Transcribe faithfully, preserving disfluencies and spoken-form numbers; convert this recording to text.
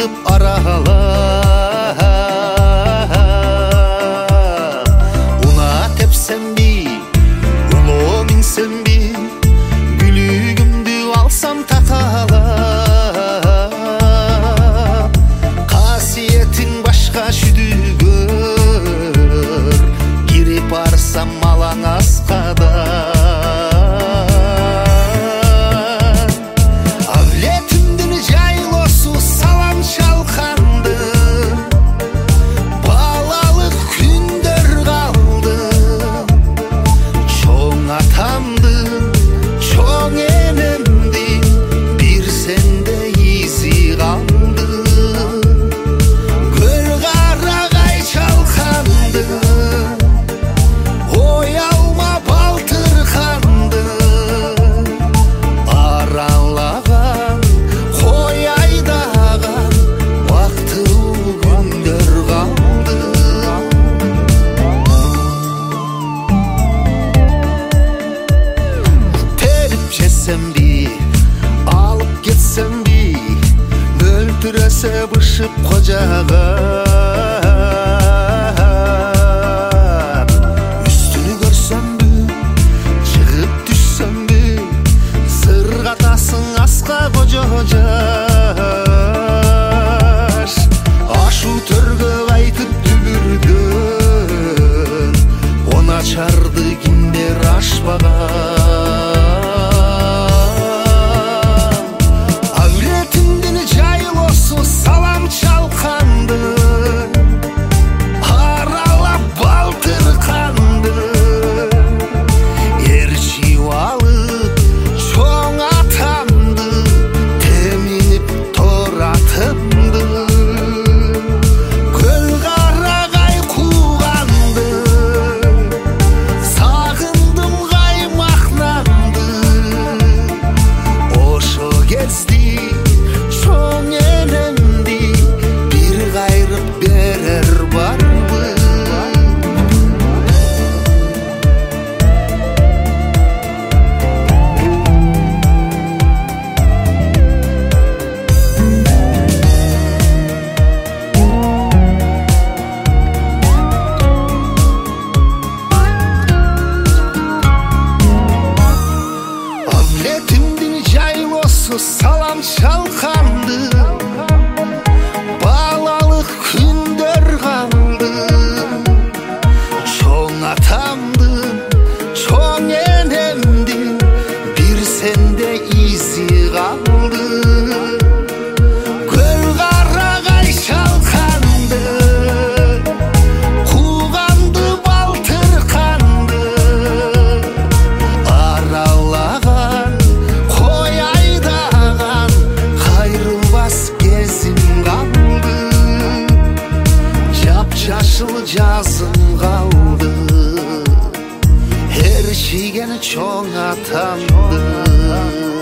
артып арала уна тепсем би улоо минсем би күлүгүмдү алсам татаалап касиетиң башка шүдүгөр кирип барсам малаң аскада алып кетсем би өлтүрөсө бышып кожага үстүнү көрсөмбү чыгып түшсөмбү сыргатасың аска кожо жаш ашу төргө айтып дүбүрдөн он ачарды кимдер ашпаган салам чалканды балалык күндөр калды чоң атамдын чоң энемдин бир сенде изи калды көл карагай чалканды кууганды балтыр канды аралаган жашыл жазым қалды эр чийген чоң атамды